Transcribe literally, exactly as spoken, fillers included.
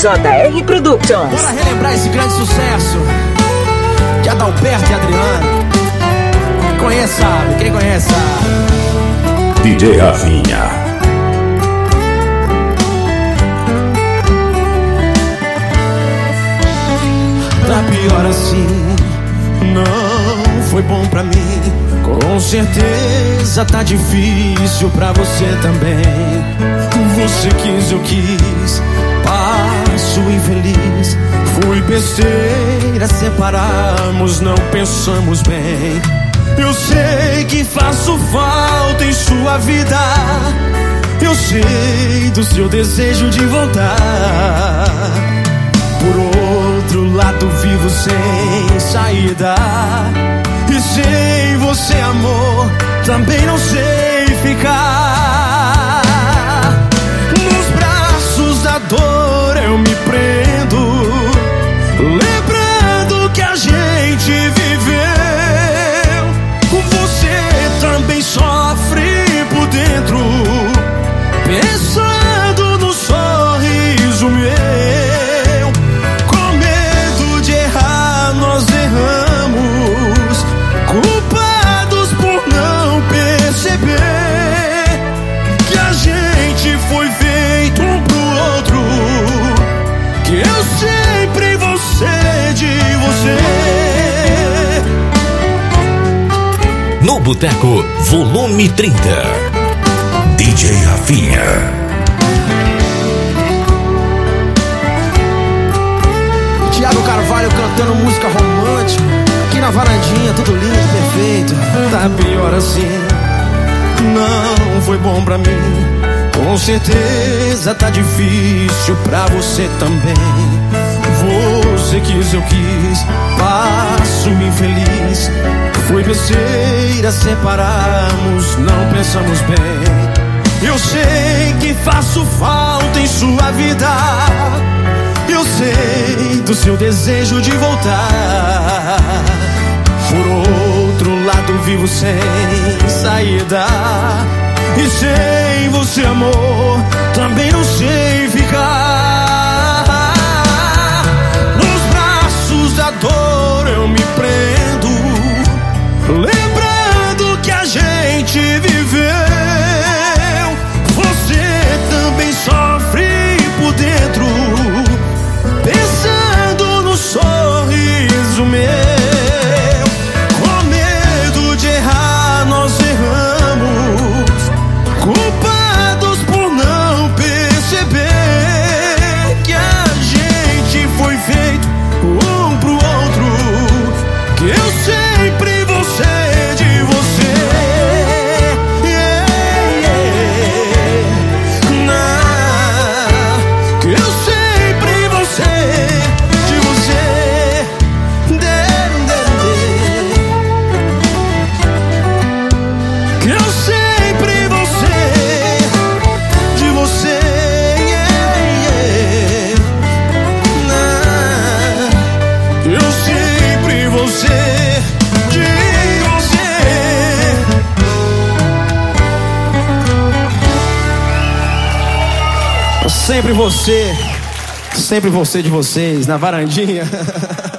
J R Productions. Bora relembrar esse grande sucesso de Adalberto e Adriano. Quem conhece sabe, quem conhece sabe. D J Rafinha. Tá pior assim, não foi bom pra mim. Com certeza tá difícil pra você também. Você quis, eu quis, passo infeliz. Fui besteira, separamos, não pensamos bem. Eu sei que faço falta em sua vida. Eu sei do seu desejo de voltar. Por outro lado vivo sem saída. E sem você, amor, também não sei ficar. Nos braços da dor eu me prendo, lembrando que a gente viveu. Você também sofre por dentro, pensando no sorriso meu. Com medo de errar, nós erramos, culpados por não perceber que a gente foi feito um pro outro. Que eu sempre vou ser de você. No Boteco, volume trinta. D J Rafinha. Thiago Carvalho cantando música romântica aqui na varandinha, tudo lindo, perfeito. Tá pior assim, não foi bom pra mim. Com certeza tá difícil pra você também. Você quis, eu quis, passo infeliz. Foi besteira, separamos, não pensamos bem. Eu sei que faço falta em sua vida. Eu sei do seu desejo de voltar. Por outro lado vivo sem saída. E sem você, amor, também não sei ficar. Nos braços da dor eu me prendo, lembrando que a gente viveu. Você também sofre por dentro, pensando no sorriso meu. Com medo de errar, nós erramos, culpados por não perceber que a gente foi feito um pro outro. Que eu sempre vou ser de você. Yeah, yeah. Nah, que eu sempre vou ser de você. De, de, de. Que eu sempre vou ser de você. Yeah, yeah. Nah, que eu sempre vou ser de você. Sempre você, sempre você de vocês na varandinha.